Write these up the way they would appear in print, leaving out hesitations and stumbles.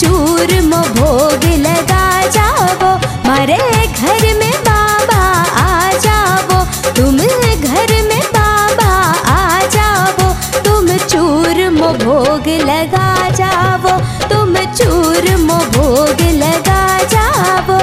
चूरमो भोग लगा जावो, मारे घर में बाबा आ जावो। तुम घर में बाबा आ जावो, तुम चूरमो भोग लगा जावो, तुम चूरमो भोग लगा जावो।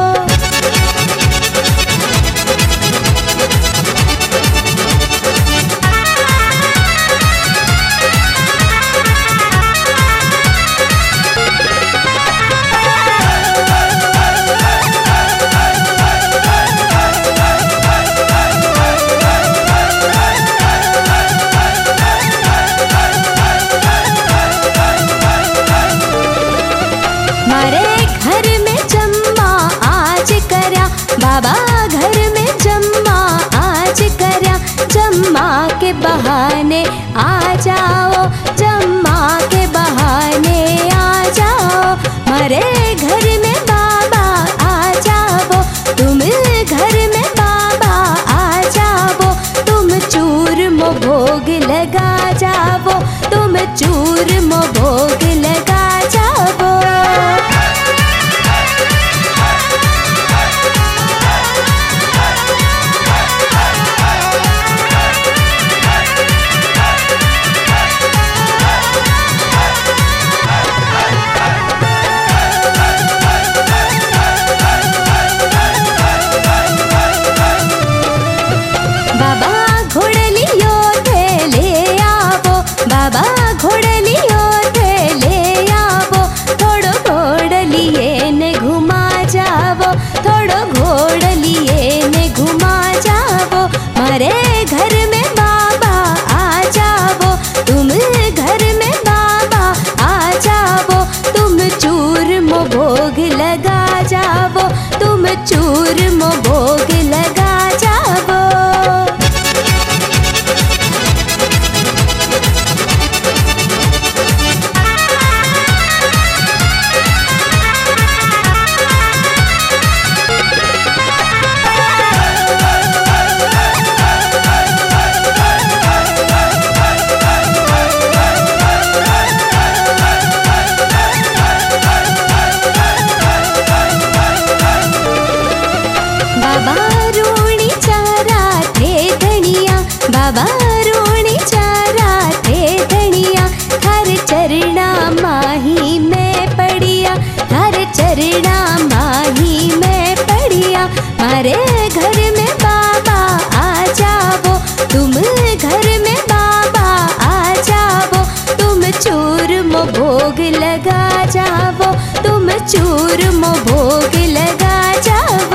मारे घर में जम्मा आज करया, बाबा घर में जम्मा आज करया। जम्मा के बहाने आ जाओ, जम्मा के बहाने आ जाओ। मारे घर में बाबा आ जाओ, तुम घर में बाबा आ जाओ। तुम चूरमो भोग लगा जाओ, तुम चूरमो भोग लगा जाओ। बाबा घोड़लियो थे ले आवो, बाबा घोड़लियो थे ले आवो। थोड़ो घोड़लिए ने घुमा जावो, थोड़ो घोड़लिए ने घुमा जावो। मारे घर में बाबा आ जावो, तुम घर में बाबा आ जावो। तुम चूरमो भोग लगा जावो, तुम चूरमो भोग लगा जावो। बाबा रोणी चारा थे धनिया, बाबा रोणी चारा थे धनिया। थारे चरणा माही में पड़िया, थारे चरणा माही में पड़िया। मारे घर में बाबा आ जावो, तुम घर में बाबा आ जावो। तुम चूरमो भोग लगा जावो, तुम चूरमो भोग लगा जावो।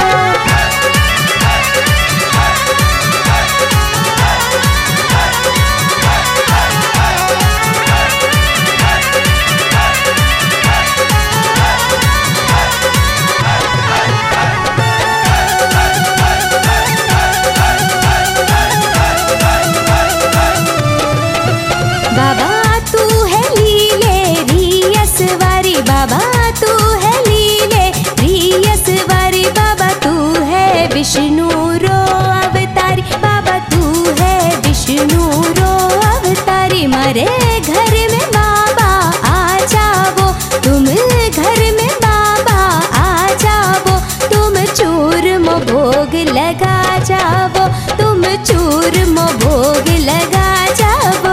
बाबा तू है लीले रियसवारी, बाबा तू है लीले रियसवारी। बाबा तू है विष्णु रो अवतारी, बाबा तू है विष्णु रो अवतारी। मारे घर में बाबा आ जावो, तुम घर में बाबा आ जावो। तुम चूरमो भोग लगा जावो, तुम चूरमो भोग लगा जावो।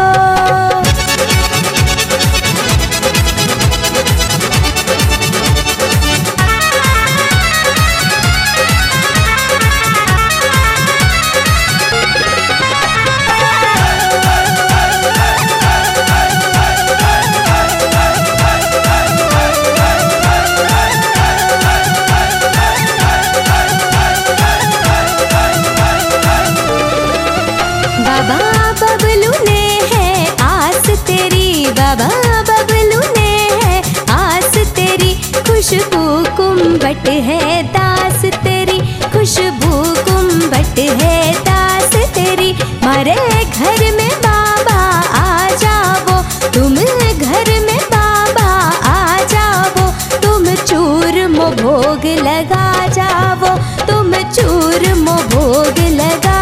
बाबा बबलू ने है आस तेरी, बाबा बबलू ने है आस तेरी। खुशबू कुंभट है दास तेरी, खुशबू कुंभट है दास तेरी। मारे घर में बाबा आ जावो, तुम घर में बाबा आ जावो। तुम चूरमो भोग लगा जावो, तुम चूरमो भोग लगा